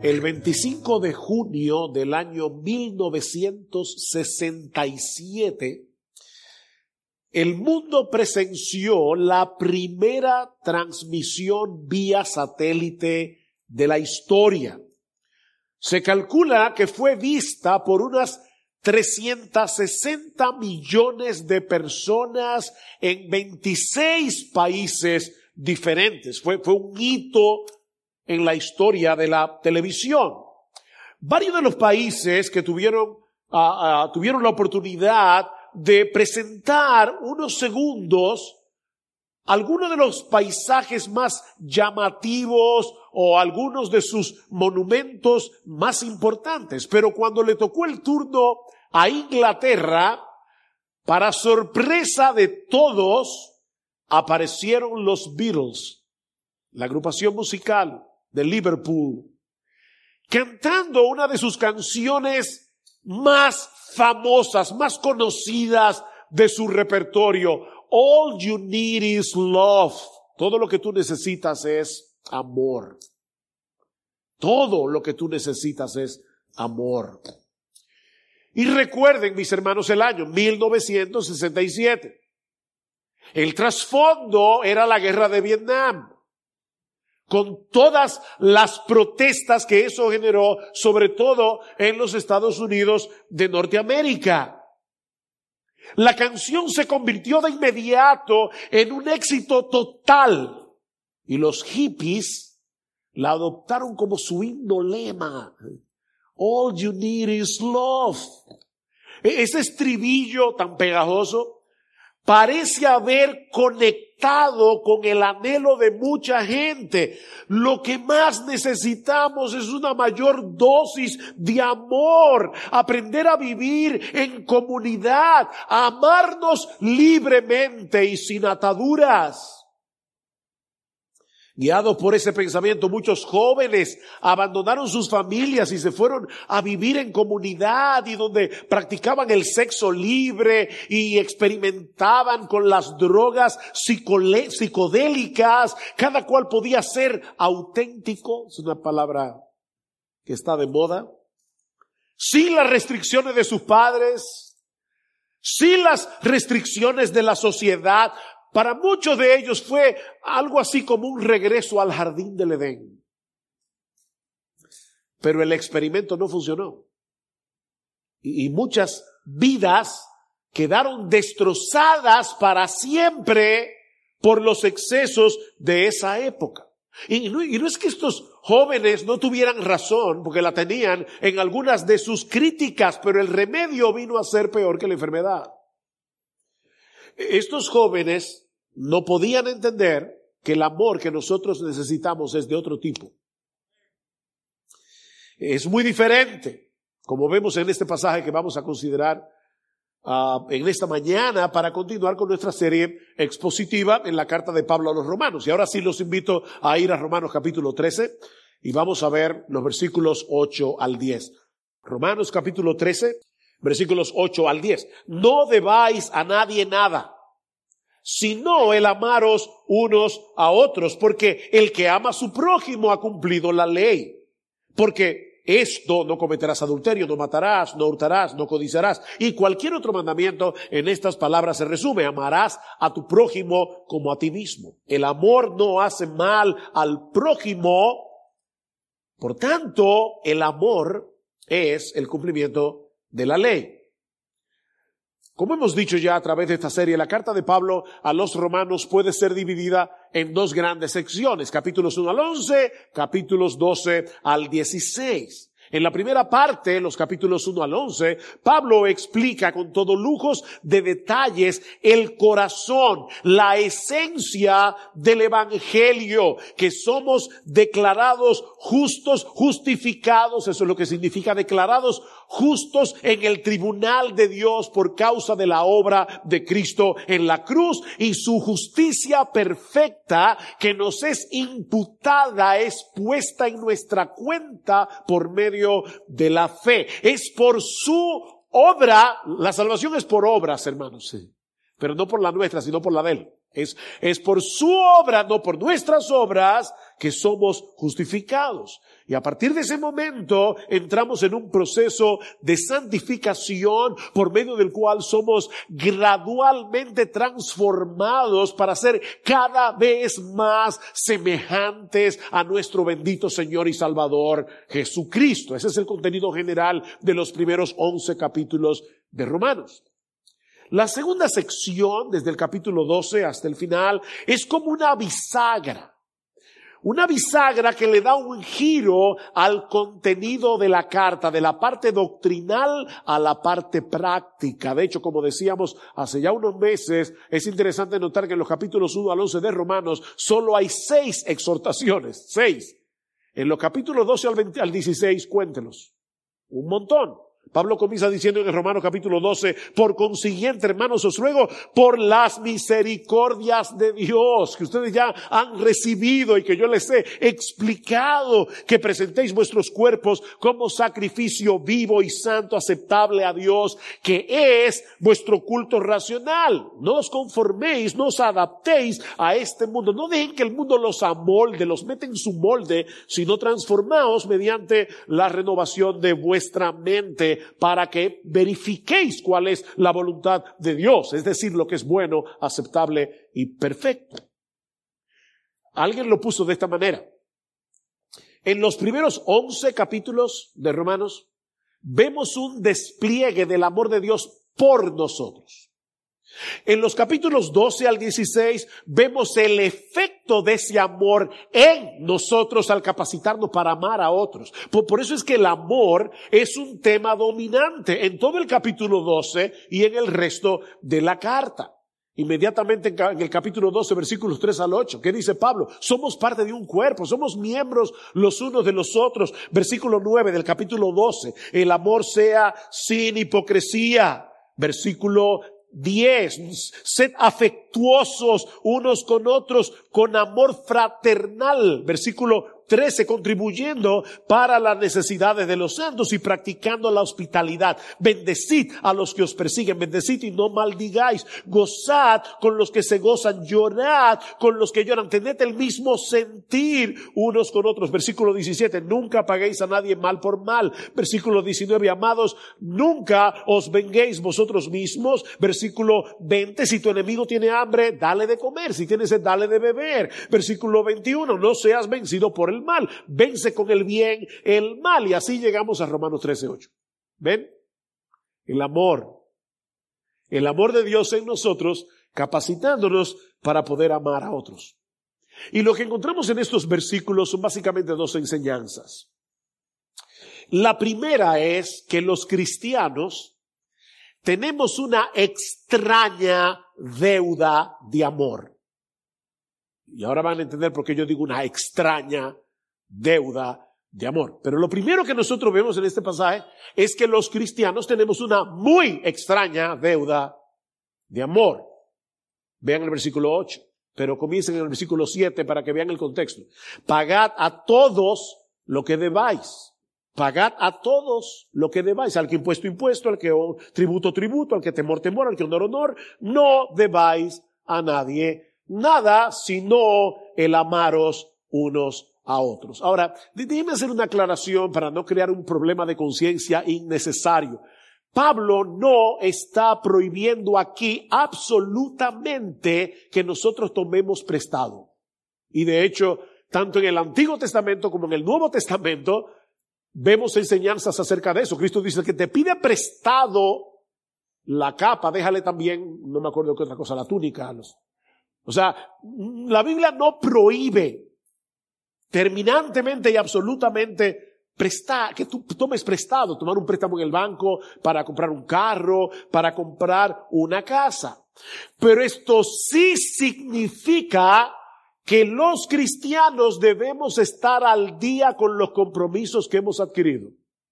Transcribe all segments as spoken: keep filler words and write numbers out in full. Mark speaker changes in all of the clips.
Speaker 1: El veinticinco de junio del año mil novecientos sesenta y siete, el mundo presenció la primera transmisión vía satélite de la historia. Se calcula que fue vista por unas trescientos sesenta millones de personas en veintiséis países diferentes. Fue, fue un hito en la historia de la televisión. Varios de los países que tuvieron, uh, uh, tuvieron la oportunidad de presentar unos segundos algunos de los paisajes más llamativos o algunos de sus monumentos más importantes. Pero cuando le tocó el turno a Inglaterra, para sorpresa de todos, aparecieron los Beatles, la agrupación musical de Liverpool, cantando una de sus canciones más famosas, más conocidas de su repertorio. All you need is love. Todo lo que tú necesitas es amor. Todo lo que tú necesitas es amor. Y recuerden, mis hermanos, el año mil novecientos sesenta y siete. El trasfondo era la guerra de Vietnam, con todas las protestas que eso generó, sobre todo en los Estados Unidos de Norteamérica. La canción se convirtió de inmediato en un éxito total y los hippies la adoptaron como su himno lema. All you need is love. Ese estribillo tan pegajoso parece haber conectado con el anhelo de mucha gente. Lo que más necesitamos es una mayor dosis de amor, aprender a vivir en comunidad, a amarnos libremente y sin ataduras. Guiados por ese pensamiento, muchos jóvenes abandonaron sus familias y se fueron a vivir en comunidad y donde practicaban el sexo libre y experimentaban con las drogas psicole- psicodélicas. Cada cual podía ser auténtico, es una palabra que está de moda, sin las restricciones de sus padres, sin las restricciones de la sociedad. Para muchos de ellos fue algo así como un regreso al jardín del Edén. Pero el experimento no funcionó. Y, y muchas vidas quedaron destrozadas para siempre por los excesos de esa época. Y no, y no es que estos jóvenes no tuvieran razón, porque la tenían en algunas de sus críticas, pero el remedio vino a ser peor que la enfermedad. Estos jóvenes no podían entender que el amor que nosotros necesitamos es de otro tipo. Es muy diferente, como vemos en este pasaje que vamos a considerar uh, en esta mañana para continuar con nuestra serie expositiva en la carta de Pablo a los Romanos. Y ahora sí los invito a ir a Romanos capítulo trece y vamos a ver los versículos ocho al diez. Romanos capítulo trece, versículos ocho al diez. No debáis a nadie nada, sino el amaros unos a otros, porque el que ama a su prójimo ha cumplido la ley. Porque esto: no cometerás adulterio, no matarás, no hurtarás, no codiciarás, y cualquier otro mandamiento en estas palabras se resume: amarás a tu prójimo como a ti mismo. El amor no hace mal al prójimo, por tanto, el amor es el cumplimiento de la ley. Como hemos dicho ya a través de esta serie, la carta de Pablo a los romanos puede ser dividida en dos grandes secciones, capítulos uno al once, capítulos doce al dieciséis. En la primera parte, los capítulos uno al once, Pablo explica con todos lujos de detalles el corazón, la esencia del evangelio, que somos declarados justos, justificados, eso es lo que significa declarados justos en el tribunal de Dios por causa de la obra de Cristo en la cruz, y su justicia perfecta que nos es imputada es puesta en nuestra cuenta por medio de la fe. Es por su obra, la salvación es por obras, hermanos, sí, pero no por la nuestra, sino por la de Él. Es, es por su obra, no por nuestras obras, que somos justificados. Y a partir de ese momento entramos en un proceso de santificación por medio del cual somos gradualmente transformados para ser cada vez más semejantes a nuestro bendito Señor y Salvador Jesucristo. Ese es el contenido general de los primeros once capítulos de Romanos. La segunda sección, desde el capítulo doce hasta el final, es como una bisagra. Una bisagra que le da un giro al contenido de la carta, de la parte doctrinal a la parte práctica. De hecho, como decíamos hace ya unos meses, es interesante notar que en los capítulos uno al once de Romanos solo hay seis exhortaciones, seis. En los capítulos doce al, veinte, al dieciséis, cuéntelos. Un montón. Pablo comienza diciendo en el Romanos capítulo doce, por consiguiente, hermanos, os ruego por las misericordias de Dios que ustedes ya han recibido y que yo les he explicado, que presentéis vuestros cuerpos como sacrificio vivo y santo, aceptable a Dios, que es vuestro culto racional. No os conforméis, no os adaptéis a este mundo. No dejen que el mundo los amolde, los mete en su molde, sino transformaos mediante la renovación de vuestra mente, para que verifiquéis cuál es la voluntad de Dios, es decir, lo que es bueno, aceptable y perfecto. Alguien lo puso de esta manera. En los primeros once capítulos de Romanos, vemos un despliegue del amor de Dios por nosotros. En los capítulos doce al dieciséis vemos el efecto de ese amor en nosotros al capacitarnos para amar a otros. Por, por eso es que el amor es un tema dominante en todo el capítulo doce y en el resto de la carta. Inmediatamente en el capítulo doce, versículos tres al ocho, ¿qué dice Pablo? Somos parte de un cuerpo, somos miembros los unos de los otros. Versículo nueve del capítulo doce, el amor sea sin hipocresía. Versículo diez, sed afectuosos unos con otros con amor fraternal. Versículo trece, contribuyendo para las necesidades de los santos y practicando la hospitalidad. Bendecid a los que os persiguen, bendecid y no maldigáis. Gozad con los que se gozan, llorad con los que lloran. Tened el mismo sentir unos con otros. Versículo diecisiete, nunca paguéis a nadie mal por mal. Versículo diecinueve, amados, nunca os venguéis vosotros mismos. Versículo veinte, si tu enemigo tiene hambre, dale de comer, si tiene sed, dale de beber. Versículo veintiuno, no seas vencido por el mal, vence con el bien el mal. Y así llegamos a Romanos trece ocho. ¿Ven? El amor, el amor de Dios en nosotros, capacitándonos para poder amar a otros. Y lo que encontramos en estos versículos son básicamente dos enseñanzas. La primera es que los cristianos tenemos una extraña deuda de amor. Y ahora van a entender por qué yo digo una extraña deuda de amor. Pero lo primero que nosotros vemos en este pasaje es que los cristianos tenemos una muy extraña deuda de amor. Vean el versículo ocho, pero comiencen en el versículo siete para que vean el contexto. Pagad a todos lo que debáis. Pagad a todos lo que debáis. Al que impuesto, impuesto. Al que tributo, tributo. Al que temor, temor. Al que honor, honor. No debáis a nadie nada, sino el amaros unos a otros. Ahora, déjenme hacer una aclaración para no crear un problema de conciencia innecesario. Pablo no está prohibiendo aquí absolutamente que nosotros tomemos prestado. Y de hecho, tanto en el Antiguo Testamento como en el Nuevo Testamento, vemos enseñanzas acerca de eso. Cristo dice que te pide prestado la capa, déjale también, no me acuerdo qué otra cosa, la túnica. O sea, la Biblia no prohíbe terminantemente y absolutamente prestar, que tú tomes prestado, tomar un préstamo en el banco para comprar un carro, para comprar una casa. Pero esto sí significa que los cristianos debemos estar al día con los compromisos que hemos adquirido.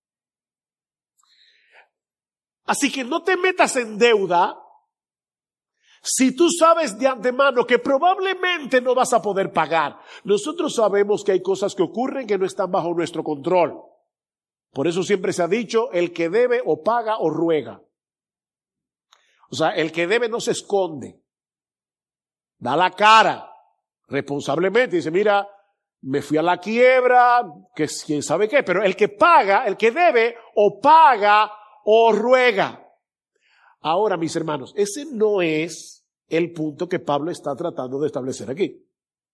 Speaker 1: Así que no te metas en deuda si tú sabes de antemano que probablemente no vas a poder pagar. Nosotros sabemos que hay cosas que ocurren que no están bajo nuestro control. Por eso siempre se ha dicho, el que debe o paga o ruega. O sea, el que debe no se esconde. da la cara responsablemente, dice, mira, me fui a la quiebra, que quién sabe qué, pero el que paga, el que debe, o paga o ruega. Ahora, mis hermanos, ese no es el punto que Pablo está tratando de establecer aquí,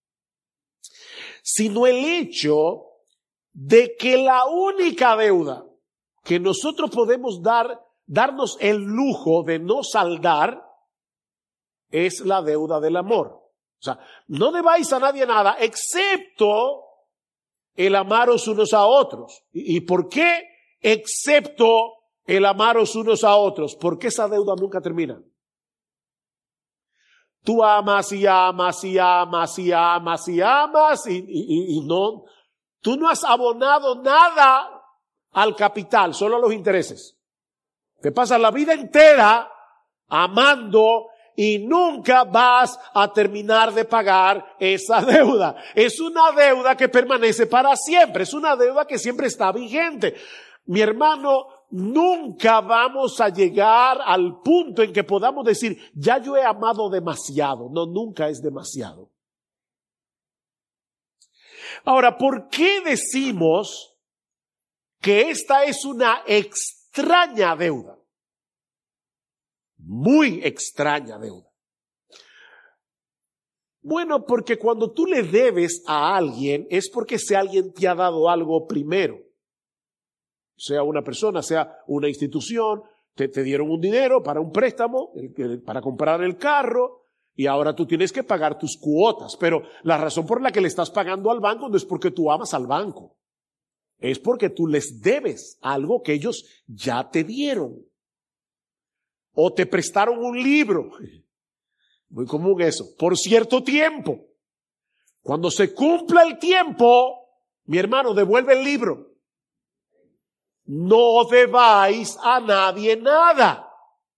Speaker 1: sino el hecho de que la única deuda que nosotros podemos dar, darnos el lujo de no saldar es la deuda del amor. O sea, no debáis a nadie nada, excepto el amaros unos a otros. ¿Y, y por qué excepto el amaros unos a otros? Porque esa deuda nunca termina. Tú amas y amas y amas y amas y amas y, y, y no, tú no has abonado nada al capital, solo a los intereses. Te pasas la vida entera amando y nunca vas a terminar de pagar esa deuda. Es una deuda que permanece para siempre, es una deuda que siempre está vigente. Mi hermano, nunca vamos a llegar al punto en que podamos decir, ya yo he amado demasiado. No, nunca es demasiado. Ahora, ¿por qué decimos que esta es una extraña deuda? Muy extraña deuda. Bueno, porque cuando tú le debes a alguien es porque ese alguien te ha dado algo primero. Sea una persona, sea una institución, te, te dieron un dinero para un préstamo, el, para comprar el carro, y ahora tú tienes que pagar tus cuotas. Pero la razón por la que le estás pagando al banco no es porque tú amas al banco. Es porque tú les debes algo que ellos ya te dieron. O te prestaron un libro. Muy común eso. Por cierto tiempo. Cuando se cumpla el tiempo, mi hermano, devuelve el libro. No debáis a nadie nada.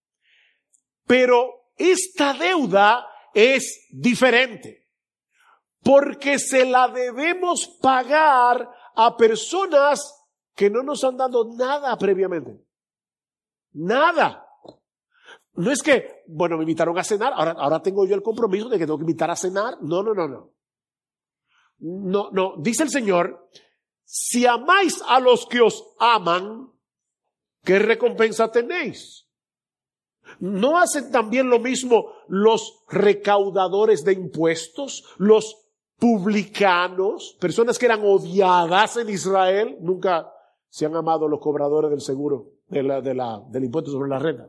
Speaker 1: Pero esta deuda es diferente. Porque se la debemos pagar a personas que no nos han dado nada previamente. Nada. No es que, bueno, me invitaron a cenar, ahora, ahora tengo yo el compromiso de que tengo que invitar a cenar. No, no, no, no. No, no. Dice el Señor, si amáis a los que os aman, ¿qué recompensa tenéis? ¿No hacen también lo mismo los recaudadores de impuestos, los publicanos, personas que eran odiadas en Israel? Nunca se han amado los cobradores del seguro, de la, de la, del impuesto sobre la renta.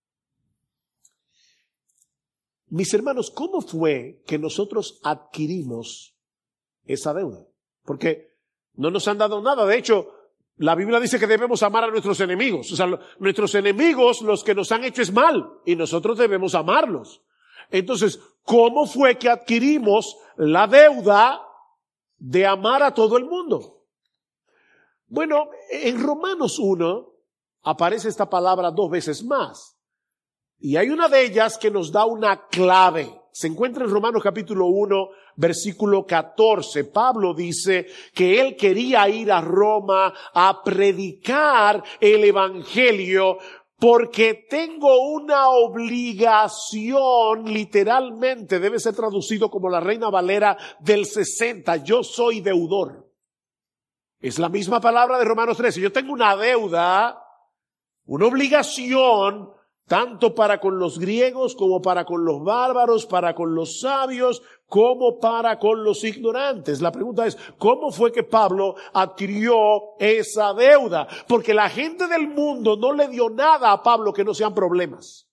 Speaker 1: Mis hermanos, ¿cómo fue que nosotros adquirimos esa deuda? Porque no nos han dado nada. De hecho, la Biblia dice que debemos amar a nuestros enemigos. O sea, nuestros enemigos, los que nos han hecho es mal, y nosotros debemos amarlos. Entonces, ¿cómo fue que adquirimos la deuda de amar a todo el mundo? Bueno, en Romanos uno aparece esta palabra dos veces más. Y hay una de ellas que nos da una clave. Se encuentra en Romanos capítulo uno, versículo catorce. Pablo dice que él quería ir a Roma a predicar el evangelio porque tengo una obligación, literalmente debe ser traducido como la Reina Valera del sesenta. Yo soy deudor. Es la misma palabra de Romanos trece. Yo tengo una deuda, una obligación, tanto para con los griegos como para con los bárbaros, para con los sabios, como para con los ignorantes. La pregunta es, ¿cómo fue que Pablo adquirió esa deuda? Porque la gente del mundo no le dio nada a Pablo que no sean problemas.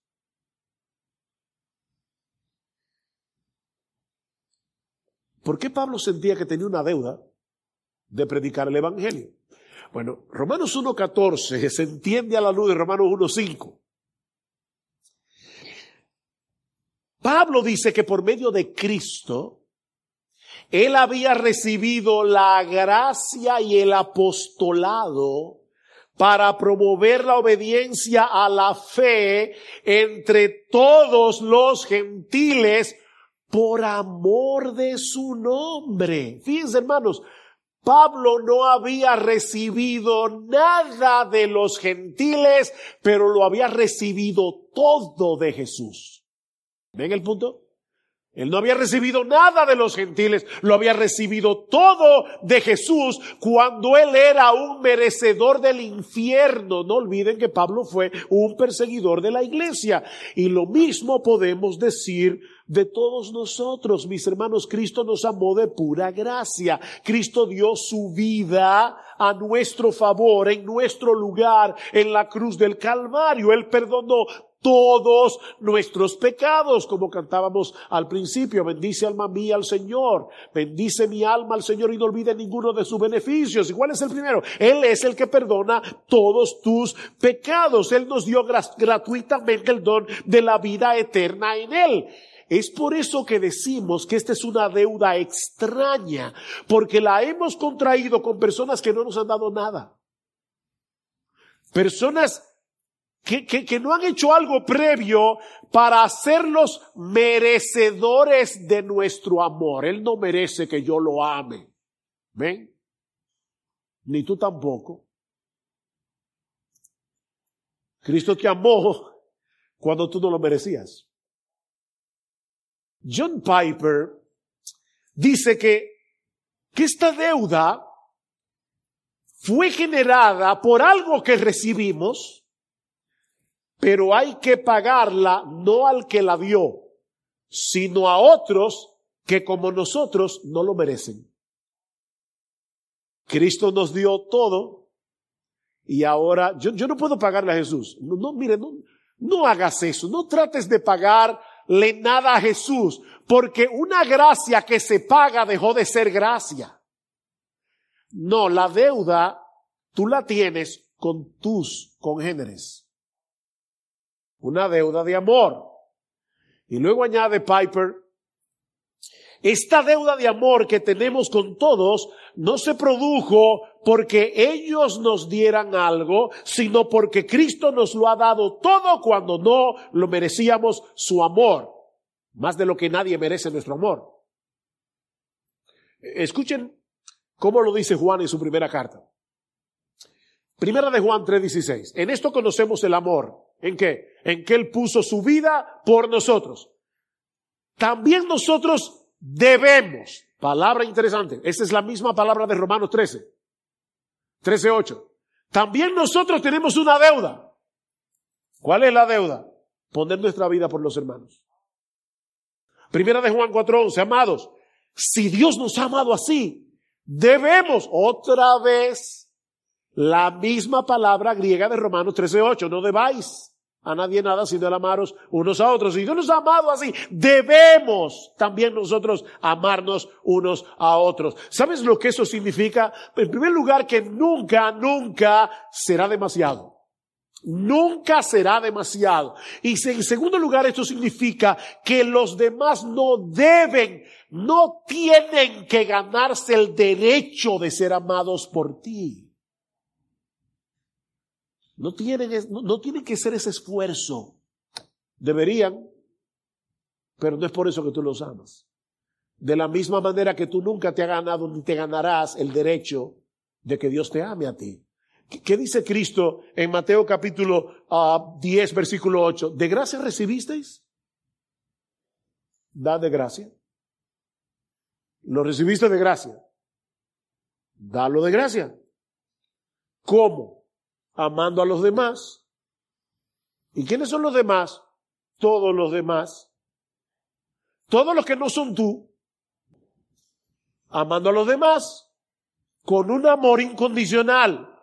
Speaker 1: ¿Por qué Pablo sentía que tenía una deuda de predicar el evangelio? Bueno, Romanos uno catorce se entiende a la luz de Romanos uno cinco. Pablo dice que por medio de Cristo, él había recibido la gracia y el apostolado para promover la obediencia a la fe entre todos los gentiles por amor de su nombre. Fíjense, hermanos, Pablo no había recibido nada de los gentiles, pero lo había recibido todo de Jesús. ¿Ven el punto? Él no había recibido nada de los gentiles, lo había recibido todo de Jesús cuando él era un merecedor del infierno. No olviden que Pablo fue un perseguidor de la iglesia. Y lo mismo podemos decir de todos nosotros, mis hermanos. Cristo nos amó de pura gracia. Cristo dio su vida a nuestro favor, en nuestro lugar, en la cruz del Calvario. Él perdonó todos nuestros pecados, como cantábamos al principio. Bendice alma mía al Señor, bendice mi alma al Señor y no olvide ninguno de sus beneficios. ¿Y cuál es el primero? Él es el que perdona todos tus pecados. Él nos dio gratuitamente el don de la vida eterna en Él. Es por eso que decimos que esta es una deuda extraña, porque la hemos contraído con personas que no nos han dado nada. Personas Que, que, que no han hecho algo previo para hacerlos merecedores de nuestro amor. Él no merece que yo lo ame. ¿Ven? Ni tú tampoco. Cristo te amó cuando tú no lo merecías. John Piper dice que, que esta deuda fue generada por algo que recibimos, pero hay que pagarla no al que la dio, sino a otros que como nosotros no lo merecen. Cristo nos dio todo y ahora yo, yo no puedo pagarle a Jesús. No, no mire, no, no hagas eso. No trates de pagarle nada a Jesús, porque una gracia que se paga dejó de ser gracia. No, la deuda tú la tienes con tus congéneres. Una deuda de amor. Y luego añade Piper, esta deuda de amor que tenemos con todos no se produjo porque ellos nos dieran algo, sino porque Cristo nos lo ha dado todo cuando no lo merecíamos, su amor. Más de lo que nadie merece nuestro amor. Escuchen cómo lo dice Juan en su primera carta. Primera de Juan tres dieciséis. En esto conocemos el amor. ¿En qué? En que Él puso su vida por nosotros. También nosotros debemos. Palabra interesante. Esta es la misma palabra de Romanos trece. trece ocho. También nosotros tenemos una deuda. ¿Cuál es la deuda? Poner nuestra vida por los hermanos. Primera de Juan cuatro once. Amados, si Dios nos ha amado así, debemos otra vez. La misma palabra griega de Romanos trece ocho. No debáis a nadie nada sino el amaros unos a otros. Si Dios nos ha amado así, debemos también nosotros amarnos unos a otros. ¿Sabes lo que eso significa? En primer lugar, que nunca, nunca será demasiado. Nunca será demasiado. Y en segundo lugar, esto significa que los demás no deben, no tienen que ganarse el derecho de ser amados por ti. No tienen, no, no tienen que hacer ese esfuerzo. Deberían, pero no es por eso que tú los amas. De la misma manera que tú nunca te has ganado ni te ganarás el derecho de que Dios te ame a ti. ¿Qué, qué dice Cristo en Mateo capítulo uh, diez, versículo ocho? ¿De gracia recibisteis? Dad de gracia. ¿Lo recibiste de gracia? Dalo de gracia. ¿Cómo? Amando a los demás. ¿Y quiénes son los demás? Todos los demás. Todos los que no son tú. Amando a los demás con un amor incondicional.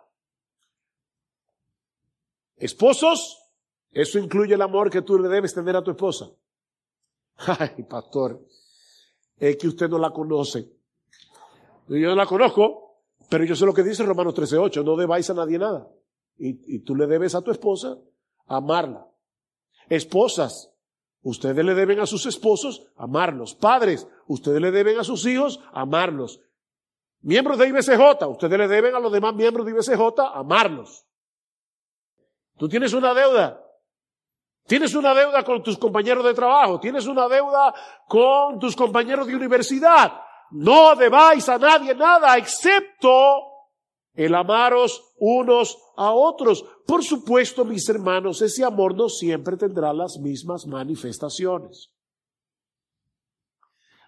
Speaker 1: Esposos, eso incluye el amor que tú le debes tener a tu esposa. Ay, pastor, es que usted no la conoce. Yo no la conozco, pero yo sé lo que dice Romanos trece ocho. No debáis a nadie nada. Y, y tú le debes a tu esposa amarla. Esposas, ustedes le deben a sus esposos amarlos. Padres, ustedes le deben a sus hijos amarlos. Miembros de I B C J, ustedes le deben a los demás miembros de I B C J amarlos. Tú tienes una deuda. Tienes una deuda con tus compañeros de trabajo. Tienes una deuda con tus compañeros de universidad. No debáis a nadie nada excepto el amaros unos a otros. Por supuesto, mis hermanos, ese amor no siempre tendrá las mismas manifestaciones.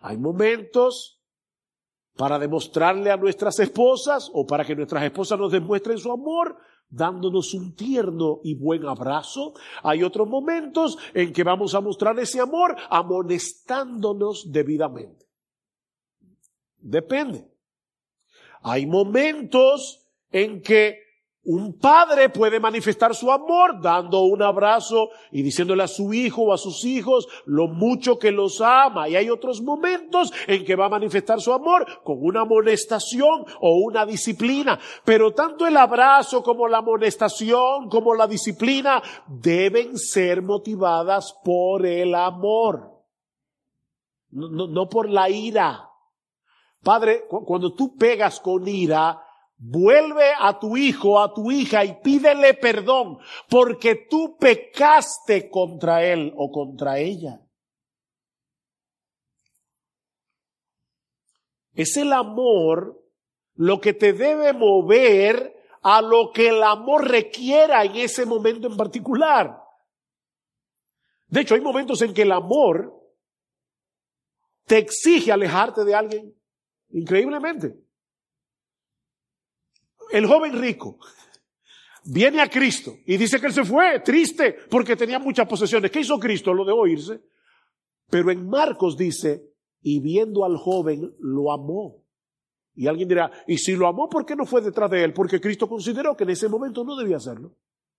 Speaker 1: Hay momentos para demostrarle a nuestras esposas o para que nuestras esposas nos demuestren su amor, dándonos un tierno y buen abrazo. Hay otros momentos en que vamos a mostrar ese amor amonestándonos debidamente. Depende. Hay momentos en que un padre puede manifestar su amor dando un abrazo y diciéndole a su hijo o a sus hijos lo mucho que los ama. Y hay otros momentos en que va a manifestar su amor con una amonestación o una disciplina. Pero tanto el abrazo como la amonestación como la disciplina deben ser motivadas por el amor. No, no, no por la ira. Padre, cuando tú pegas con ira, vuelve a tu hijo, a tu hija y pídele perdón porque tú pecaste contra él o contra ella. Es el amor lo que te debe mover a lo que el amor requiera en ese momento en particular. De hecho, hay momentos en que el amor te exige alejarte de alguien increíblemente. El joven rico viene a Cristo y dice que él se fue triste porque tenía muchas posesiones. ¿Qué hizo Cristo? Lo dejó irse. Pero en Marcos dice, y viendo al joven, lo amó. Y alguien dirá, ¿y si lo amó, por qué no fue detrás de él? Porque Cristo consideró que en ese momento no debía hacerlo.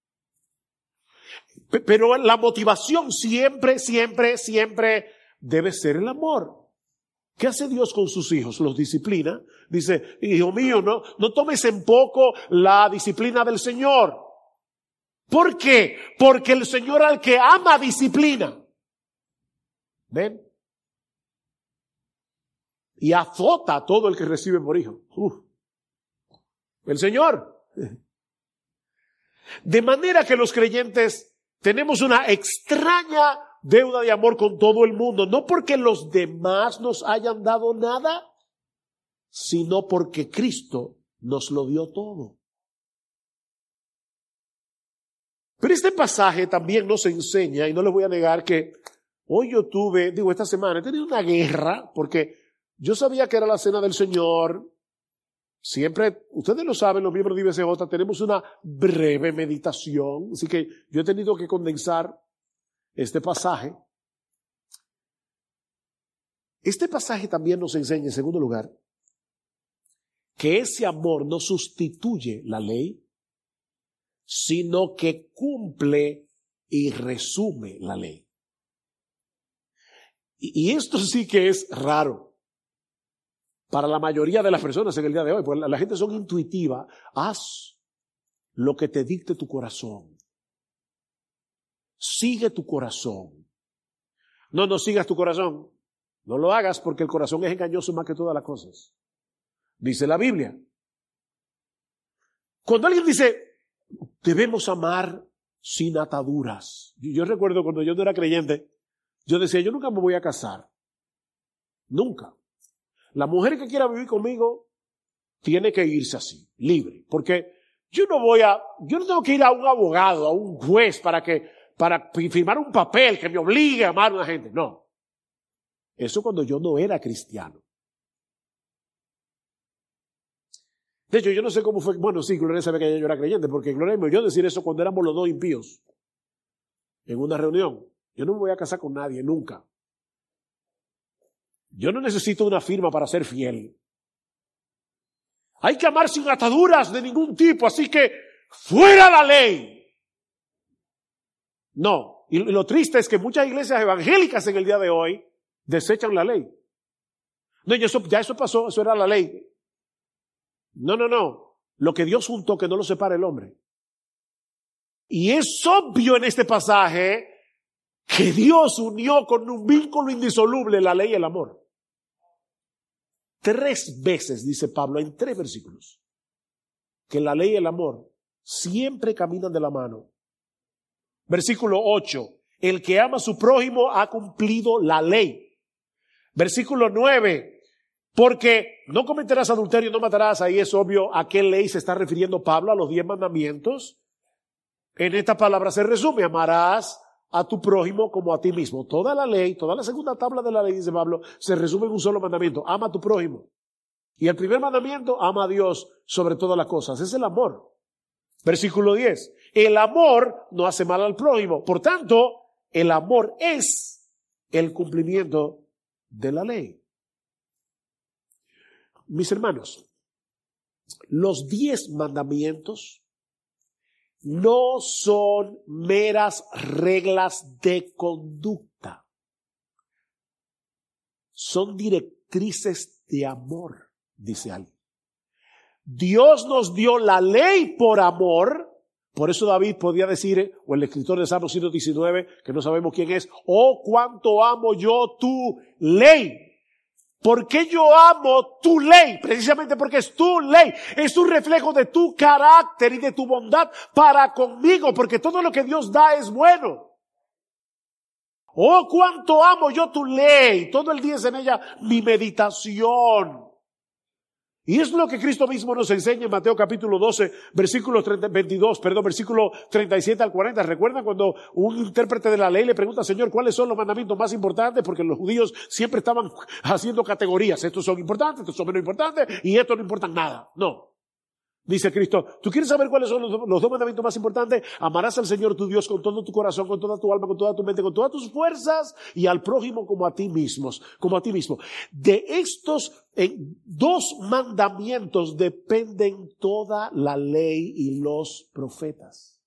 Speaker 1: Pero la motivación siempre, siempre, siempre debe ser el amor. ¿Qué hace Dios con sus hijos? Los disciplina. Dice, hijo mío, no, no tomes en poco la disciplina del Señor. ¿Por qué? Porque el Señor al que ama disciplina. ¿Ven? Y azota a todo el que recibe por hijo. Uf. El Señor. De manera que los creyentes tenemos una extraña deuda de amor con todo el mundo, no porque los demás nos hayan dado nada, sino porque Cristo nos lo dio todo. Pero este pasaje también nos enseña, y no les voy a negar que hoy yo tuve, digo esta semana, he tenido una guerra, porque yo sabía que era la cena del Señor. Siempre, ustedes lo saben, los miembros de I B C J, tenemos una breve meditación, así que yo he tenido que condensar este pasaje. Este pasaje también nos enseña, en segundo lugar, que ese amor no sustituye la ley, sino que cumple y resume la ley. Y, y esto sí que es raro para la mayoría de las personas en el día de hoy, porque la, la gente son intuitiva. Haz lo que te dicte tu corazón. Sigue tu corazón. No, no sigas tu corazón. No lo hagas porque el corazón es engañoso más que todas las cosas. Dice la Biblia. Cuando alguien dice, debemos amar sin ataduras. Yo, yo recuerdo cuando yo no era creyente, yo decía, yo nunca me voy a casar. Nunca. La mujer que quiera vivir conmigo tiene que irse así, libre. Porque yo no voy a, yo no tengo que ir a un abogado, a un juez para que para firmar un papel que me obligue a amar a una gente. No. Eso cuando yo no era cristiano. De hecho, yo no sé cómo fue. Bueno, sí, Gloria sabe que yo era creyente, porque Gloria me oyó decir eso cuando éramos los dos impíos. En una reunión. Yo no me voy a casar con nadie, nunca. Yo no necesito una firma para ser fiel. Hay que amar sin ataduras de ningún tipo, así que fuera la ley. No, y lo triste es que muchas iglesias evangélicas en el día de hoy desechan la ley. No, ya eso, ya eso pasó, eso era la ley. No, no, no. Lo que Dios juntó, que no lo separe el hombre. Y es obvio en este pasaje que Dios unió con un vínculo indisoluble la ley y el amor. Tres veces, dice Pablo, en tres versículos, que la ley y el amor siempre caminan de la mano. Versículo ocho, el que ama a su prójimo ha cumplido la ley. Versículo nueve, porque no cometerás adulterio, no matarás. Ahí es obvio a qué ley se está refiriendo Pablo, a los diez mandamientos. En esta palabra se resume, amarás a tu prójimo como a ti mismo. Toda la ley, toda la segunda tabla de la ley, dice Pablo, se resume en un solo mandamiento. Ama a tu prójimo. Y el primer mandamiento, ama a Dios sobre todas las cosas. Es el amor. Versículo diez. El amor no hace mal al prójimo. Por tanto, el amor es el cumplimiento de la ley. Mis hermanos, los diez mandamientos no son meras reglas de conducta. Son directrices de amor, dice alguien. Dios nos dio la ley por amor. Por eso David podía decir, o el escritor de Salmo ciento diecinueve, que no sabemos quién es, oh, cuánto amo yo tu ley. ¿Por qué yo amo tu ley? Precisamente porque es tu ley. Es un reflejo de tu carácter y de tu bondad para conmigo, porque todo lo que Dios da es bueno. Oh, cuánto amo yo tu ley. Todo el día es en ella mi meditación. Y es lo que Cristo mismo nos enseña en Mateo capítulo doce, versículo veintidós, perdón, versículo treinta y siete al cuarenta. ¿Recuerdan cuando un intérprete de la ley le pregunta, Señor, ¿cuáles son los mandamientos más importantes? Porque los judíos siempre estaban haciendo categorías. Estos son importantes, estos son menos importantes y estos no importan nada. No. Dice Cristo, ¿tú quieres saber cuáles son los, los dos mandamientos más importantes? Amarás al Señor tu Dios con todo tu corazón, con toda tu alma, con toda tu mente, con todas tus fuerzas y al prójimo como a ti mismos, como a ti mismo. De estos eh, dos mandamientos dependen toda la ley y los profetas.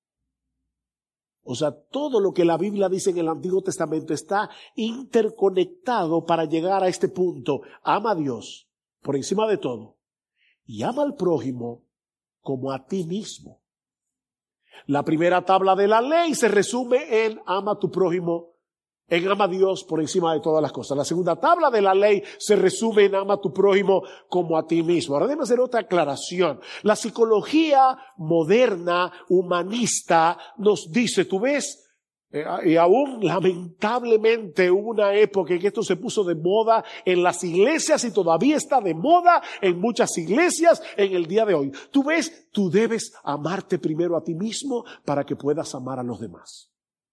Speaker 1: O sea, todo lo que la Biblia dice en el Antiguo Testamento está interconectado para llegar a este punto. Ama a Dios por encima de todo. Y ama al prójimo como a ti mismo. La primera tabla de la ley se resume en ama a tu prójimo, en ama a Dios por encima de todas las cosas. La segunda tabla de la ley se resume en ama a tu prójimo como a ti mismo. Ahora déjame hacer otra aclaración. La psicología moderna, humanista, nos dice, tú ves, Eh, y aún lamentablemente hubo una época en que esto se puso de moda en las iglesias y todavía está de moda en muchas iglesias en el día de hoy. Tú ves, tú debes amarte primero a ti mismo para que puedas amar a los demás.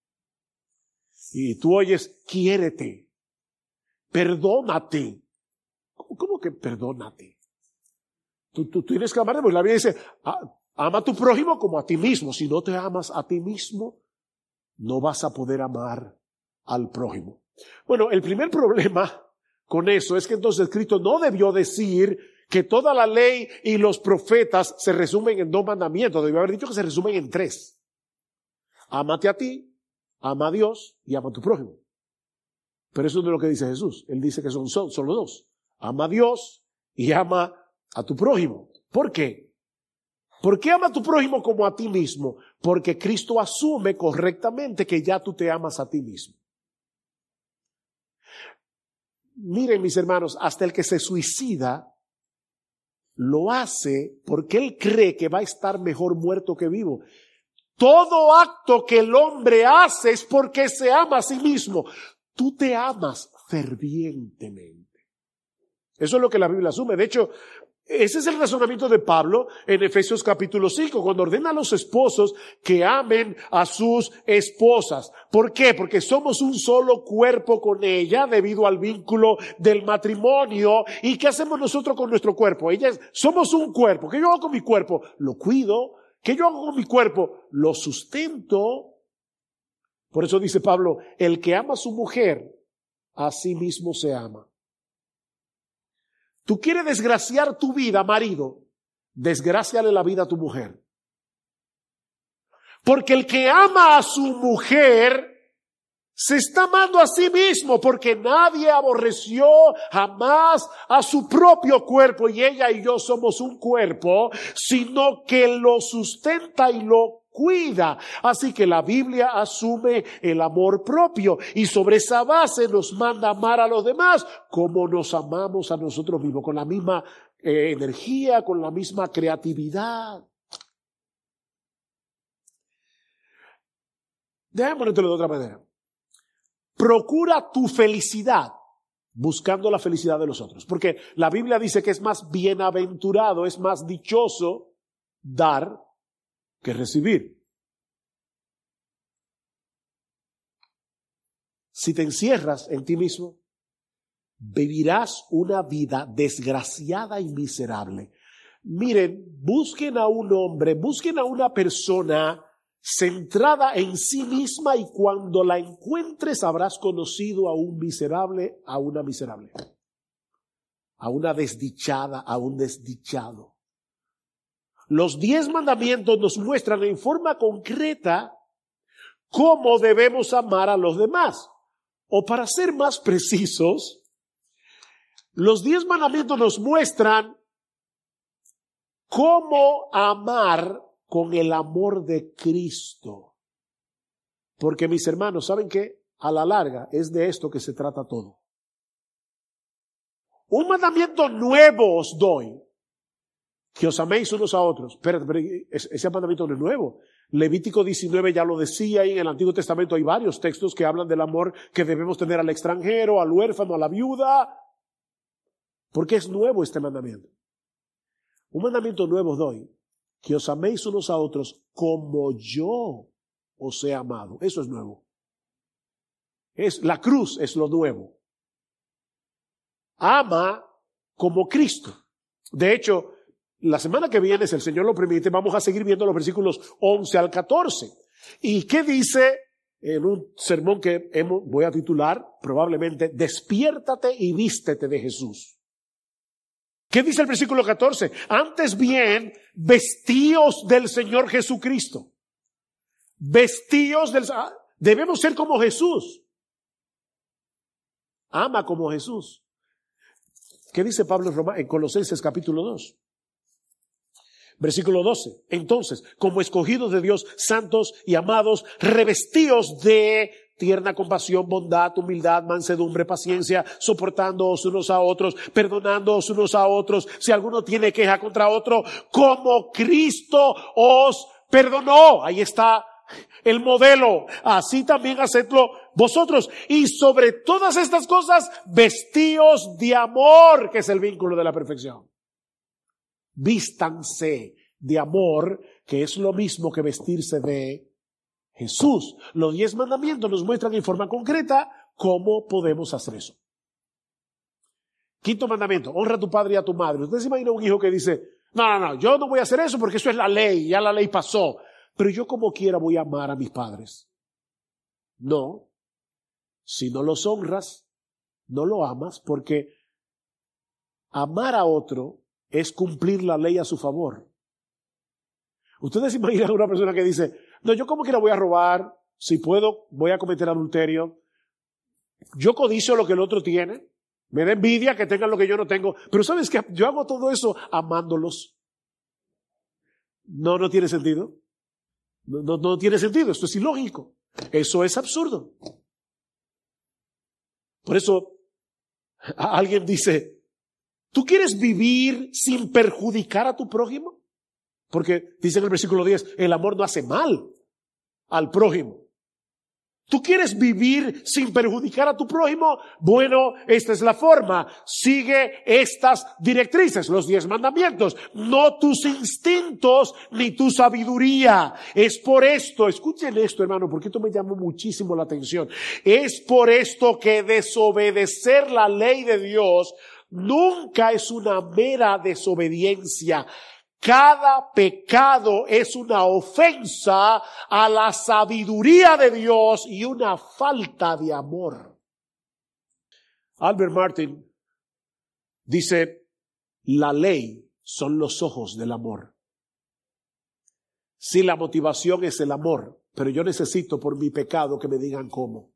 Speaker 1: Y tú oyes, quiérete, perdónate. ¿Cómo, cómo que perdónate? Tú, tú tienes que amarte, porque la Biblia dice, ama a tu prójimo como a ti mismo. Si no te amas a ti mismo, no vas a poder amar al prójimo. Bueno, el primer problema con eso es que entonces Cristo no debió decir que toda la ley y los profetas se resumen en dos mandamientos. Debió haber dicho que se resumen en tres. Ámate a ti, ama a Dios y ama a tu prójimo. Pero eso no es lo que dice Jesús. Él dice que son, son solo dos. Ama a Dios y ama a tu prójimo. ¿Por qué? ¿Por qué ama a tu prójimo como a ti mismo? Porque Cristo asume correctamente que ya tú te amas a ti mismo. Miren, mis hermanos, hasta el que se suicida lo hace porque él cree que va a estar mejor muerto que vivo. Todo acto que el hombre hace es porque se ama a sí mismo. Tú te amas fervientemente. Eso es lo que la Biblia asume. De hecho, ese es el razonamiento de Pablo en Efesios capítulo cinco, cuando ordena a los esposos que amen a sus esposas. ¿Por qué? Porque somos un solo cuerpo con ella debido al vínculo del matrimonio. ¿Y qué hacemos nosotros con nuestro cuerpo? Ella es, somos un cuerpo. ¿Qué yo hago con mi cuerpo? Lo cuido. ¿Qué yo hago con mi cuerpo? Lo sustento. Por eso dice Pablo, el que ama a su mujer, a sí mismo se ama. Tú quieres desgraciar tu vida, marido, desgráciale la vida a tu mujer. Porque el que ama a su mujer se está amando a sí mismo, porque nadie aborreció jamás a su propio cuerpo, y ella y yo somos un cuerpo, sino que lo sustenta y lo cuida. Así que la Biblia asume el amor propio y sobre esa base nos manda amar a los demás como nos amamos a nosotros mismos, con la misma eh, energía, con la misma creatividad. Déjame ponértelo de otra manera. Procura tu felicidad buscando la felicidad de los otros, porque la Biblia dice que es más bienaventurado, es más dichoso dar que recibir. si te encierras en ti mismo, vivirás una vida desgraciada y miserable. Miren, busquen a un hombre, busquen a una persona centrada en sí misma, y cuando la encuentres habrás conocido a un miserable, a una miserable, a una desdichada, a un desdichado. Los diez mandamientos nos muestran en forma concreta cómo debemos amar a los demás. O para ser más precisos, los diez mandamientos nos muestran cómo amar con el amor de Cristo. Porque, mis hermanos, ¿saben qué? A la larga es de esto que se trata todo. Un mandamiento nuevo os doy, que os améis unos a otros. Pero, pero ese mandamiento no es nuevo. Levítico diecinueve ya lo decía, y en el Antiguo Testamento hay varios textos que hablan del amor que debemos tener al extranjero, al huérfano, a la viuda. Porque es nuevo este mandamiento. Un mandamiento nuevo os doy, que os améis unos a otros como yo os he amado. Eso es nuevo. Es, la cruz es lo nuevo. Ama como Cristo. De hecho, la semana que viene, si el Señor lo permite, vamos a seguir viendo los versículos once al catorce. ¿Y qué dice en un sermón que hemos, voy a titular probablemente, Despiértate y vístete de Jesús? ¿Qué dice el versículo catorce? Antes bien, vestíos del Señor Jesucristo. Vestíos del... Debemos ser como Jesús. Ama como Jesús. ¿Qué dice Pablo en, Roma, en Colosenses capítulo dos? Versículo doce. Entonces, como escogidos de Dios, santos y amados, revestíos de tierna compasión, bondad, humildad, mansedumbre, paciencia, soportándoos unos a otros, perdonándoos unos a otros, si alguno tiene queja contra otro, como Cristo os perdonó. Ahí está el modelo. Así también hacedlo vosotros. Y sobre todas estas cosas, vestíos de amor, que es el vínculo de la perfección. Vístanse de amor, que es lo mismo que vestirse de Jesús. Los diez mandamientos nos muestran en forma concreta cómo podemos hacer eso. Quinto mandamiento, honra a tu padre y a tu madre. Usted se imagina un hijo que dice, no, no, no, yo no voy a hacer eso porque eso es la ley, ya la ley pasó. Pero yo como quiera voy a amar a mis padres. No, si no los honras, no lo amas, porque amar a otro es cumplir la ley a su favor. Ustedes se imaginan a una persona que dice, no, yo como quiera voy a robar, si puedo voy a cometer adulterio, yo codicio lo que el otro tiene, me da envidia que tengan lo que yo no tengo, pero ¿sabes qué? Yo hago todo eso amándolos. No, no tiene sentido. No, no, no tiene sentido, esto es ilógico, eso es absurdo. Por eso alguien dice, ¿tú quieres vivir sin perjudicar a tu prójimo? Porque dice en el versículo diez, el amor no hace mal al prójimo. ¿Tú quieres vivir sin perjudicar a tu prójimo? Bueno, esta es la forma. Sigue estas directrices, los diez mandamientos. No tus instintos ni tu sabiduría. Es por esto, escuchen esto, hermano, porque esto me llamó muchísimo la atención. Es por esto que desobedecer la ley de Dios nunca es una mera desobediencia. Cada pecado es una ofensa a la sabiduría de Dios y una falta de amor. Albert Martin dice, la ley son los ojos del amor. Sí, la motivación es el amor, pero yo necesito por mi pecado que me digan cómo.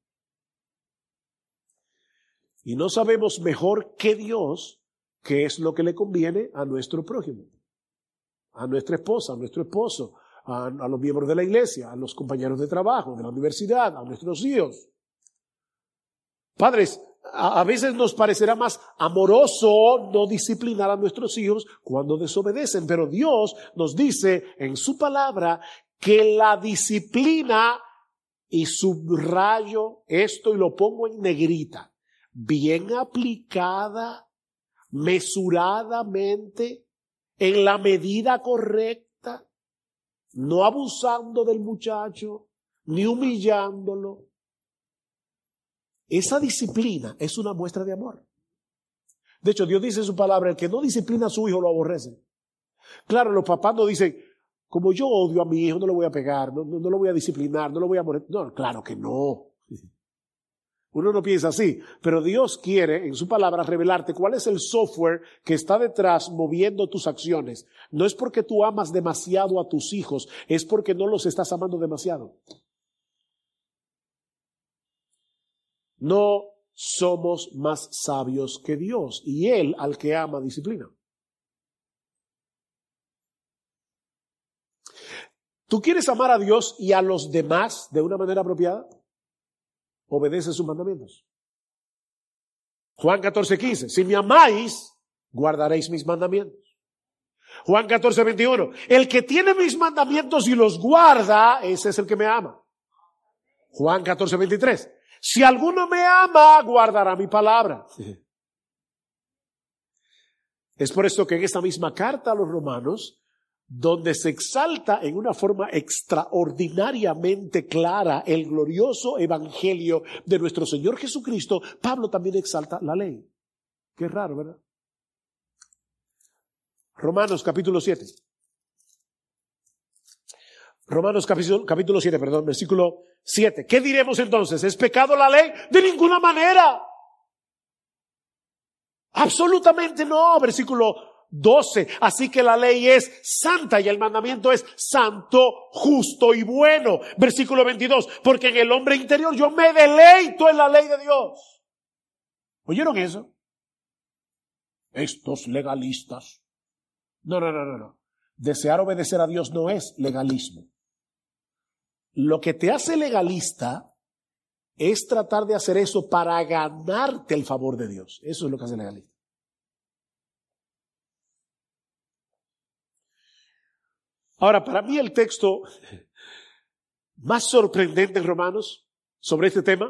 Speaker 1: Y no sabemos mejor que Dios qué es lo que le conviene a nuestro prójimo. A nuestra esposa, a nuestro esposo, a, a los miembros de la iglesia, a los compañeros de trabajo, de la universidad, a nuestros hijos. Padres, a, a veces nos parecerá más amoroso no disciplinar a nuestros hijos cuando desobedecen, pero Dios nos dice en su palabra que la disciplina, y subrayo esto y lo pongo en negrita, bien aplicada, mesuradamente, en la medida correcta, no abusando del muchacho, ni humillándolo, esa disciplina es una muestra de amor. De hecho, Dios dice en su palabra, el que no disciplina a su hijo lo aborrece. Claro, los papás no dicen, como yo odio a mi hijo, no lo voy a pegar, no, no, no lo voy a disciplinar, no lo voy a morir. No, claro que no. Uno no piensa así, pero Dios quiere en su palabra revelarte cuál es el software que está detrás moviendo tus acciones. No es porque tú amas demasiado a tus hijos, es porque no los estás amando demasiado. No somos más sabios que Dios, y Él al que ama disciplina. ¿Tú quieres amar a Dios y a los demás de una manera apropiada? Obedece sus mandamientos. Juan catorce, quince. Si me amáis, guardaréis mis mandamientos. Juan catorce, veintiuno. El que tiene mis mandamientos y los guarda, ese es el que me ama. Juan catorce, veintitrés. Si alguno me ama, guardará mi palabra. Es por esto que en esta misma carta a los romanos, donde se exalta en una forma extraordinariamente clara el glorioso evangelio de nuestro Señor Jesucristo, Pablo también exalta la ley. Qué raro, ¿verdad? Romanos capítulo siete. Romanos capítulo, capítulo siete, perdón, versículo siete. ¿Qué diremos entonces? ¿Es pecado la ley? De ninguna manera. Absolutamente no. Versículo doce. Así que la ley es santa y el mandamiento es santo, justo y bueno. Versículo veintidós. Porque en el hombre interior yo me deleito en la ley de Dios. ¿Oyeron eso? Estos legalistas. No, no, no, no, no. Desear obedecer a Dios no es legalismo. Lo que te hace legalista es tratar de hacer eso para ganarte el favor de Dios. Eso es lo que hace legalista. Ahora, para mí el texto más sorprendente en Romanos sobre este tema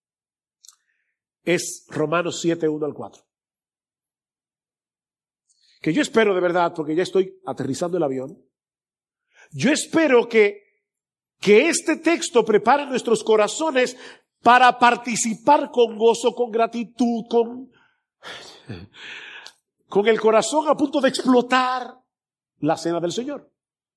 Speaker 1: es Romanos siete, uno al cuatro. Que yo espero de verdad, porque ya estoy aterrizando el avión, yo espero que, que este texto prepare nuestros corazones para participar con gozo, con gratitud, con, con el corazón a punto de explotar la cena del Señor.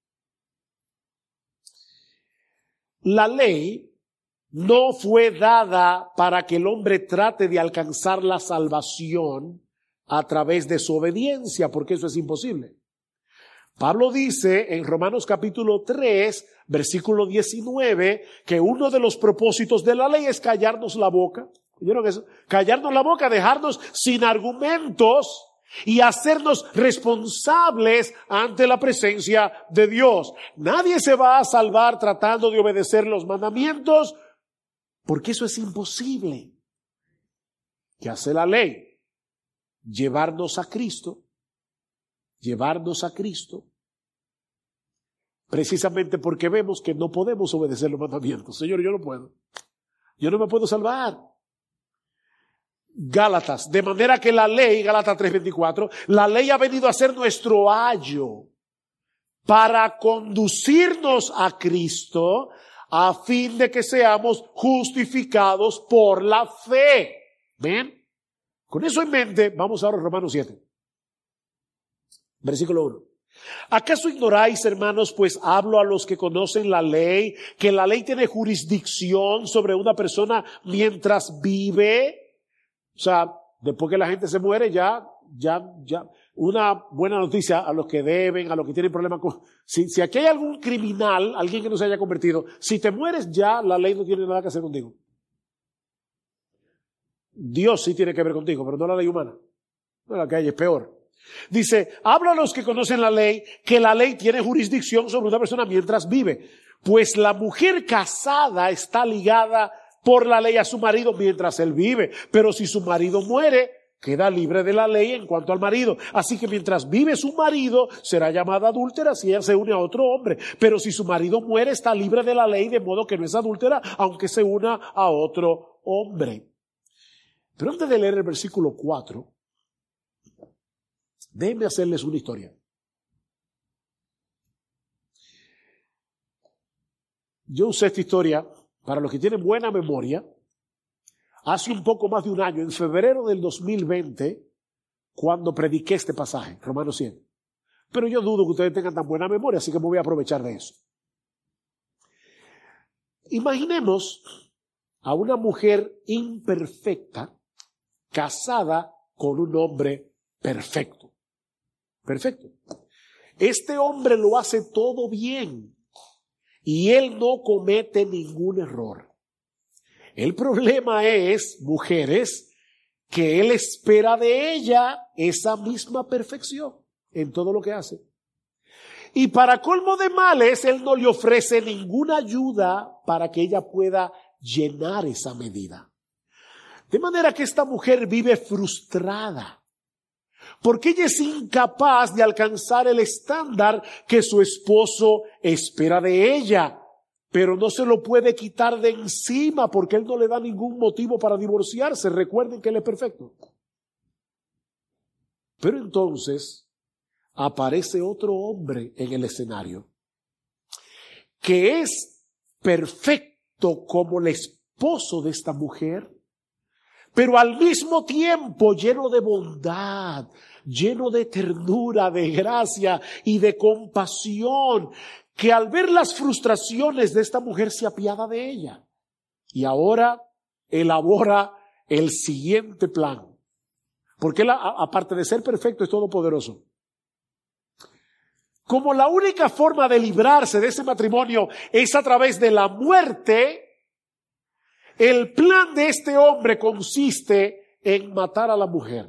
Speaker 1: La ley no fue dada para que el hombre trate de alcanzar la salvación a través de su obediencia, porque eso es imposible. Pablo dice en Romanos capítulo tres, versículo diecinueve, que uno de los propósitos de la ley es callarnos la boca. ¿Oyeron eso? Callarnos la boca, dejarnos sin argumentos y hacernos responsables ante la presencia de Dios. Nadie se va a salvar tratando de obedecer los mandamientos, porque eso es imposible. ¿Qué hace la ley? Llevarnos a Cristo, llevarnos a Cristo, precisamente porque vemos que no podemos obedecer los mandamientos. Señor, yo no puedo. Yo no me puedo salvar. Gálatas, de manera que la ley, Gálatas tres veinticuatro, la ley ha venido a ser nuestro ayo para conducirnos a Cristo a fin de que seamos justificados por la fe. ¿Ven? Con eso en mente, vamos ahora a Romanos siete. Versículo uno. ¿Acaso ignoráis, hermanos, pues hablo a los que conocen la ley, que la ley tiene jurisdicción sobre una persona mientras vive? O sea, después que la gente se muere, ya, ya, ya. Una buena noticia a los que deben, a los que tienen problemas con... Si, si aquí hay algún criminal, alguien que no se haya convertido, si te mueres ya, la ley no tiene nada que hacer contigo. Dios sí tiene que ver contigo, pero no la ley humana. No, la que hay es peor. Dice, habla a los que conocen la ley, que la ley tiene jurisdicción sobre una persona mientras vive. Pues la mujer casada está ligada por la ley a su marido mientras él vive. Pero si su marido muere, queda libre de la ley en cuanto al marido. Así que mientras vive su marido, será llamada adúltera si ella se une a otro hombre. Pero si su marido muere, está libre de la ley, de modo que no es adúltera, aunque se una a otro hombre. Pero antes de leer el versículo cuatro, déjenme hacerles una historia. Yo usé esta historia, para los que tienen buena memoria, hace un poco más de un año, en febrero del dos mil veinte, cuando prediqué este pasaje, Romanos siete. Pero yo dudo que ustedes tengan tan buena memoria, así que me voy a aprovechar de eso. Imaginemos a una mujer imperfecta casada con un hombre perfecto. Perfecto. Este hombre lo hace todo bien y él no comete ningún error. El problema es, mujeres, que él espera de ella esa misma perfección en todo lo que hace. Y para colmo de males, él no le ofrece ninguna ayuda para que ella pueda llenar esa medida. De manera que esta mujer vive frustrada, porque ella es incapaz de alcanzar el estándar que su esposo espera de ella, pero no se lo puede quitar de encima porque él no le da ningún motivo para divorciarse. Recuerden que él es perfecto. Pero entonces aparece otro hombre en el escenario que es perfecto como el esposo de esta mujer, pero al mismo tiempo lleno de bondad, lleno de ternura, de gracia y de compasión, que al ver las frustraciones de esta mujer se apiada de ella. Y ahora elabora el siguiente plan. Porque él, aparte de ser perfecto, es todopoderoso. Como la única forma de librarse de ese matrimonio es a través de la muerte, el plan de este hombre consiste en matar a la mujer.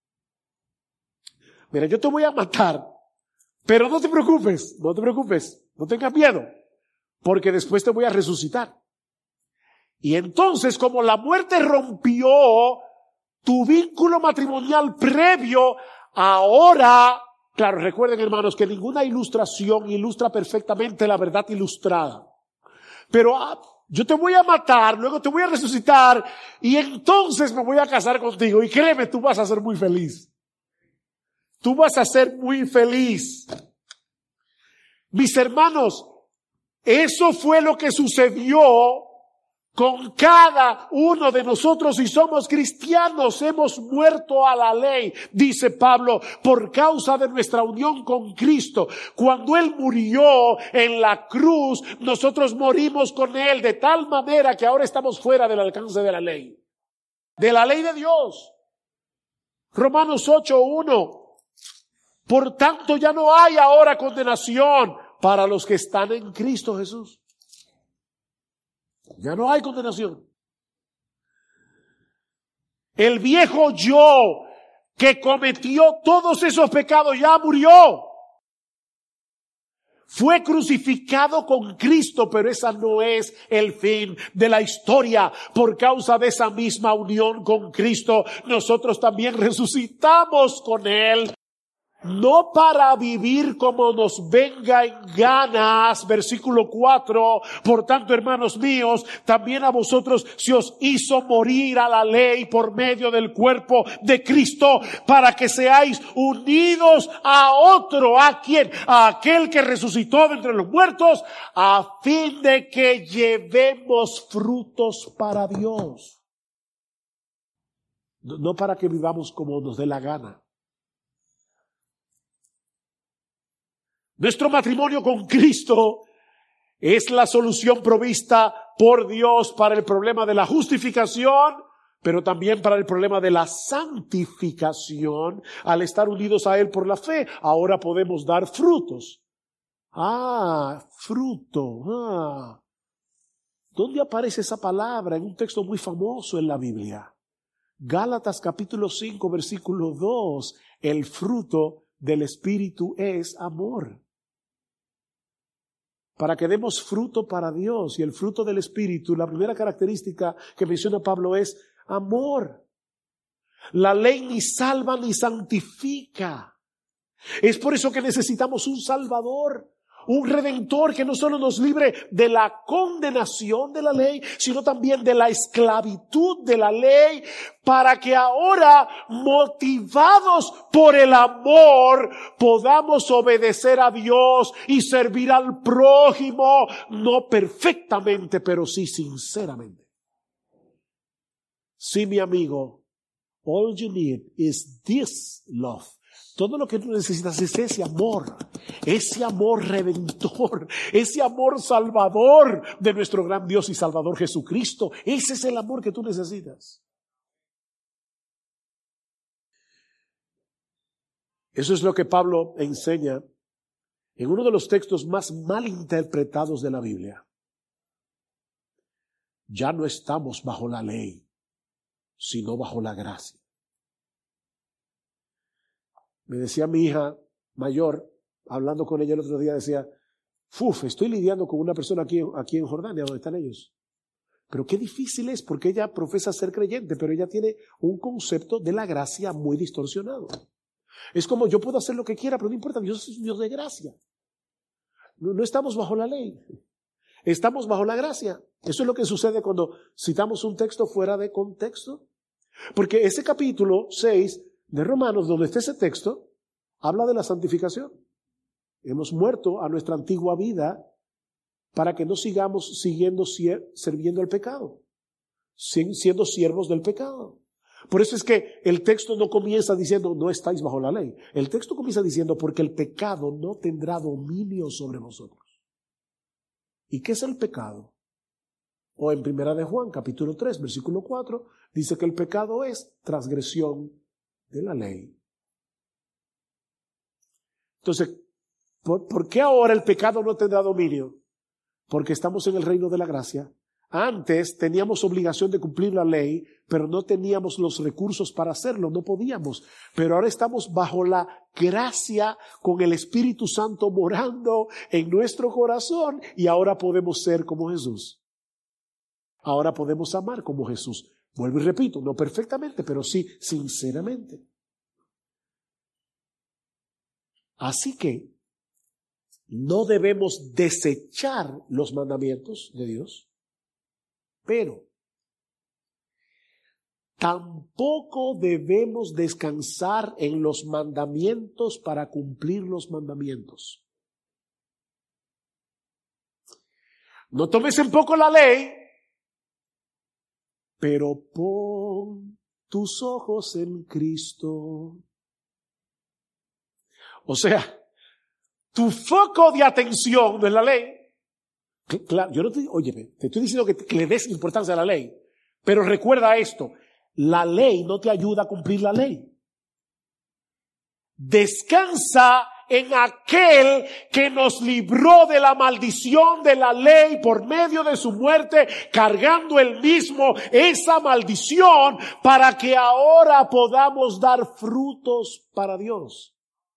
Speaker 1: Mira, yo te voy a matar, pero no te preocupes, no te preocupes, no tengas miedo, porque después te voy a resucitar. Y entonces, como la muerte rompió tu vínculo matrimonial previo, ahora, claro, recuerden, hermanos, que ninguna ilustración ilustra perfectamente la verdad ilustrada. Pero ah, yo te voy a matar, luego te voy a resucitar y entonces me voy a casar contigo. Y créeme, tú vas a ser muy feliz. Tú vas a ser muy feliz. Mis hermanos, eso fue lo que sucedió con cada uno de nosotros. Si somos cristianos, hemos muerto a la ley, dice Pablo, por causa de nuestra unión con Cristo. Cuando Él murió en la cruz, nosotros morimos con Él de tal manera que ahora estamos fuera del alcance de la ley, de la ley de Dios. Romanos ocho uno. Por tanto, ya no hay ahora condenación para los que están en Cristo Jesús. Ya no hay condenación. El viejo yo que cometió todos esos pecados ya murió. Fue crucificado con Cristo, pero esa no es el fin de la historia. Por causa de esa misma unión con Cristo, nosotros también resucitamos con Él. No para vivir como nos venga en ganas, versículo cuatro, por tanto, hermanos míos, también a vosotros se os hizo morir a la ley por medio del cuerpo de Cristo, para que seáis unidos a otro, ¿a quién? A aquel que resucitó de entre los muertos, a fin de que llevemos frutos para Dios. No para que vivamos como nos dé la gana. Nuestro matrimonio con Cristo es la solución provista por Dios para el problema de la justificación, pero también para el problema de la santificación. Al estar unidos a Él por la fe, ahora podemos dar frutos. Ah, fruto. Ah. ¿Dónde aparece esa palabra? En un texto muy famoso en la Biblia. Gálatas capítulo cinco, versículo dos. El fruto del Espíritu es amor. Para que demos fruto para Dios, y el fruto del Espíritu, la primera característica que menciona Pablo es amor. La ley ni salva ni santifica. Es por eso que necesitamos un Salvador, un Redentor que no solo nos libre de la condenación de la ley, sino también de la esclavitud de la ley, para que ahora, motivados por el amor, podamos obedecer a Dios y servir al prójimo, no perfectamente, pero sí sinceramente. Sí, mi amigo, all you need is this love. Todo lo que tú necesitas es ese amor, ese amor redentor, ese amor salvador de nuestro gran Dios y Salvador Jesucristo. Ese es el amor que tú necesitas. Eso es lo que Pablo enseña en uno de los textos más mal interpretados de la Biblia. Ya no estamos bajo la ley, sino bajo la gracia. Me decía mi hija mayor, hablando con ella el otro día, decía, ¡fuf! Estoy lidiando con una persona aquí, aquí en Jordania, donde están ellos. Pero qué difícil es, porque ella profesa ser creyente, pero ella tiene un concepto de la gracia muy distorsionado. Es como, yo puedo hacer lo que quiera, pero no importa, Dios es un Dios de gracia. No, no estamos bajo la ley, estamos bajo la gracia. Eso es lo que sucede cuando citamos un texto fuera de contexto. Porque ese capítulo seis de Romanos, donde está ese texto, habla de la santificación. Hemos muerto a nuestra antigua vida para que no sigamos siguiendo, sirviendo al pecado, siendo siervos del pecado. Por eso es que el texto no comienza diciendo no estáis bajo la ley. El texto comienza diciendo porque el pecado no tendrá dominio sobre vosotros. ¿Y qué es el pecado? O en Primera de Juan, capítulo tres, versículo cuatro, dice que el pecado es transgresión de la ley. Entonces, ¿por, ¿por qué ahora el pecado no tendrá dominio? Porque estamos en el reino de la gracia. Antes teníamos obligación de cumplir la ley, pero no teníamos los recursos para hacerlo, no podíamos. Pero ahora estamos bajo la gracia, con el Espíritu Santo morando en nuestro corazón, y ahora podemos ser como Jesús. Ahora podemos amar como Jesús. Vuelvo y repito, no perfectamente, pero sí sinceramente. Así que no debemos desechar los mandamientos de Dios, pero tampoco debemos descansar en los mandamientos para cumplir los mandamientos. No tomes en poco la ley, pero pon tus ojos en Cristo. O sea, tu foco de atención no es la ley. Claro, yo no te, óyeme, te estoy diciendo que, que le des importancia a la ley, pero recuerda esto, la ley no te ayuda a cumplir la ley. Descansa en aquel que nos libró de la maldición de la ley por medio de su muerte, cargando él mismo esa maldición para que ahora podamos dar frutos para Dios.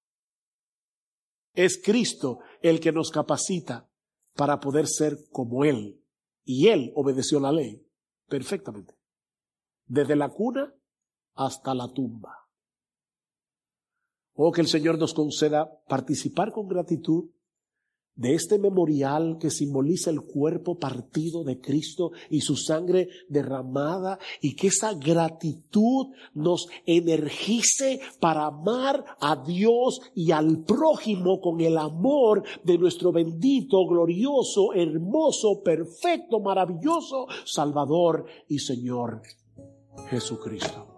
Speaker 1: Es Cristo el que nos capacita para poder ser como Él. Y Él obedeció la ley perfectamente, desde la cuna hasta la tumba. Oh, que el Señor nos conceda participar con gratitud de este memorial que simboliza el cuerpo partido de Cristo y su sangre derramada, y que esa gratitud nos energice para amar a Dios y al prójimo con el amor de nuestro bendito, glorioso, hermoso, perfecto, maravilloso Salvador y Señor Jesucristo.